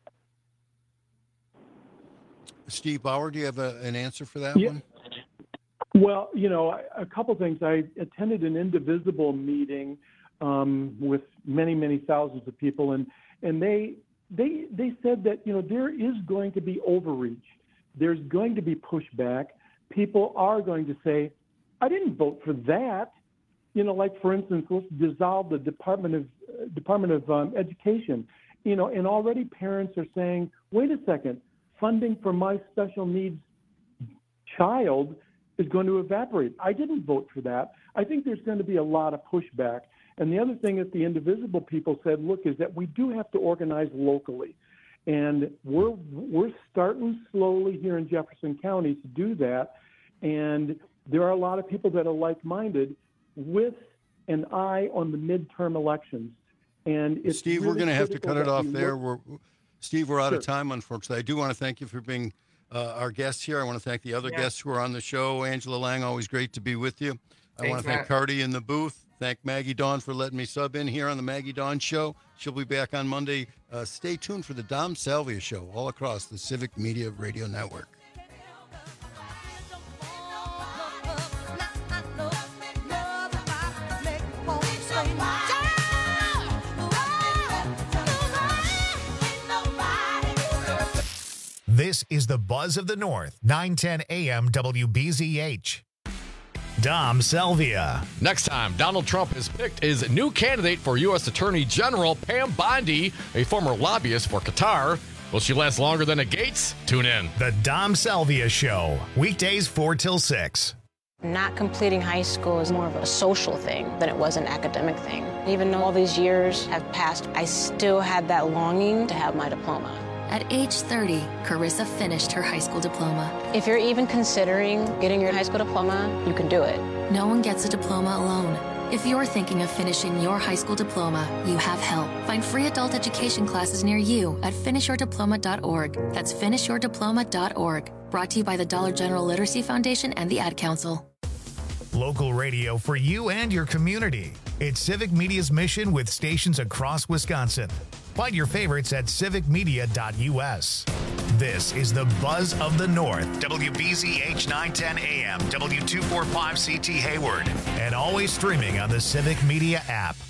S15: Steve Bauer, do you have an answer for that one?
S6: Well, a couple things. I attended an Indivisible meeting with many, many thousands of people, and they said that, there is going to be overreach. There's going to be pushback. People are going to say, I didn't vote for that. Like, for instance, let's dissolve the Department of Education. And already parents are saying, wait a second, funding for my special needs child is going to evaporate. I didn't vote for that. I think there's going to be a lot of pushback. And the other thing that the Indivisible people said, look, is that we do have to organize locally. And we're starting slowly here in Jefferson County to do that. And there are a lot of people that are like-minded with an eye on the midterm elections. And it's
S15: Steve,
S6: really
S15: we're going to have to cut it off there. Steve, we're out of
S6: Sure.
S15: time, unfortunately. I do want to thank you for being our guest here. I want to thank the other guests who are on the show. Angela Lang, always great to be with you. I want to thank Cardi in the booth. Thank Maggie Dawn for letting me sub in here on the Maggie Dawn Show. She'll be back on Monday. Stay tuned for the Dom Salvia Show all across the Civic Media Radio Network.
S1: This is the Buzz of the North, 910 AM WBZH. Dom Salvia.
S4: Next time, Donald Trump is picked as new candidate for U.S. Attorney General Pam Bondi, a former lobbyist for Qatar. Will she last longer than a Gates? Tune in.
S1: The Dom Salvia Show, weekdays 4 till 6.
S16: Not completing high school is more of a social thing than it was an academic thing. Even though all these years have passed, I still had that longing to have my diploma.
S18: At age 30, Carissa finished her high school diploma.
S16: If you're even considering getting your high school diploma, you can do it.
S18: No one gets a diploma alone. If you're thinking of finishing your high school diploma, you have help. Find free adult education classes near you at finishyourdiploma.org. That's finishyourdiploma.org. Brought to you by the Dollar General Literacy Foundation and the Ad Council.
S1: Local radio for you and your community. It's Civic Media's mission with stations across Wisconsin. Find your favorites at civicmedia.us. This is the Buzz of the North, WBZH 910 AM, W245CT Hayward, and always streaming on the Civic Media app.